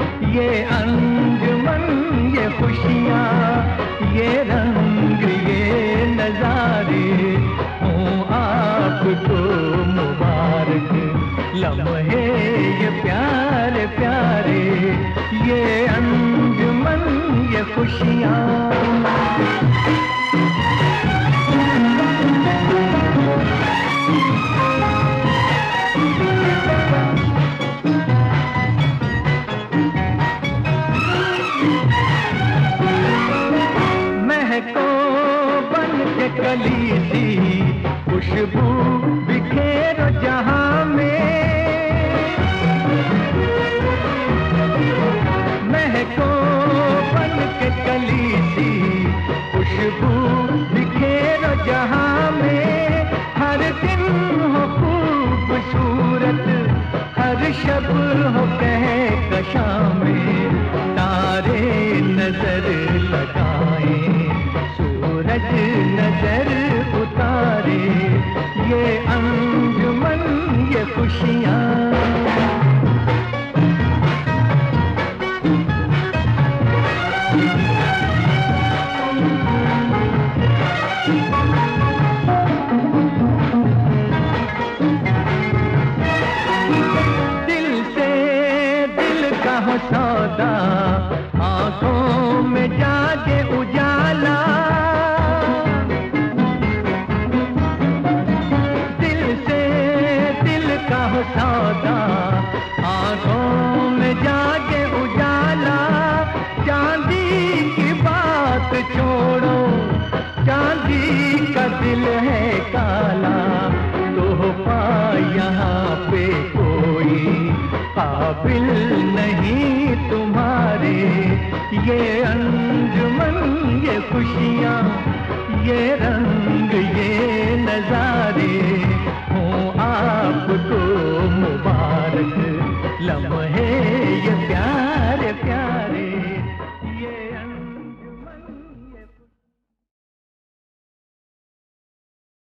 ये अंजुमन ये खुशियाँ, ये रंग ये नजारे हों आपको मुबारक। लम्हे ये प्यारे प्यारे, ये अंजुमन ये खुशियाँ। महको बन के कली सी खुशबू बिखेरो जहां में। महको बन के कली सी खुशबू बिखेरो जहां में। हर दिन हो खूबसूरत, हर शब हो कहकशा में। तारे नजर लगाएं, सूरज नजर उतारे, ये अंजुमन ये खुशियाँ। दिल से दिल का हो सौदा, आंखों में जागे उजाला। दिल से दिल का हो सौदा, आंखों में जागे उजाला। चांदी की बात छोड़ो, चांदी का दिल है काला। तोहफा यहाँ पे कोई काबिल नहीं तुम्हारे। ये अंजुमन ये खुशियाँ, ये रंग ये नजारे हों आपको